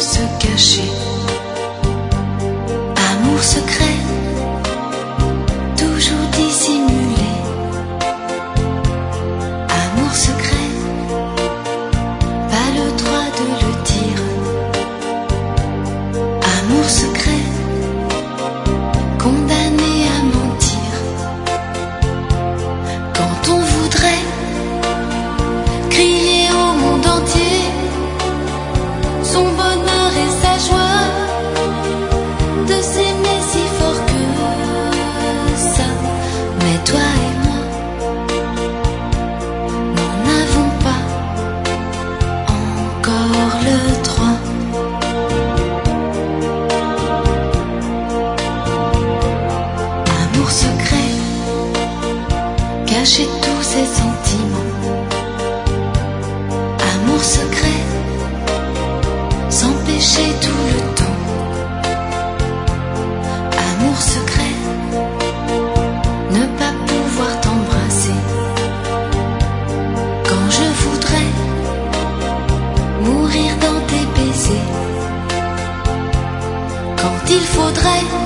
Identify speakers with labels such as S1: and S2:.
S1: se cacher. Amour secret, toujours dissimulé. Amour secret, pas le droit de le dire. Amour secret, condamné à mentir. Quand on voudrait crier au monde entier son bonheur et sa joie, de s'aimer si fort que ça. Mais toi et moi n'en avons pas encore le droit. Amour secret, cacher tous ses sentiments. Amour secret, s'empêcher tout le temps. Amour secret, ne pas pouvoir t'embrasser. Quand je voudrais mourir dans tes baisers. Quand il faudrait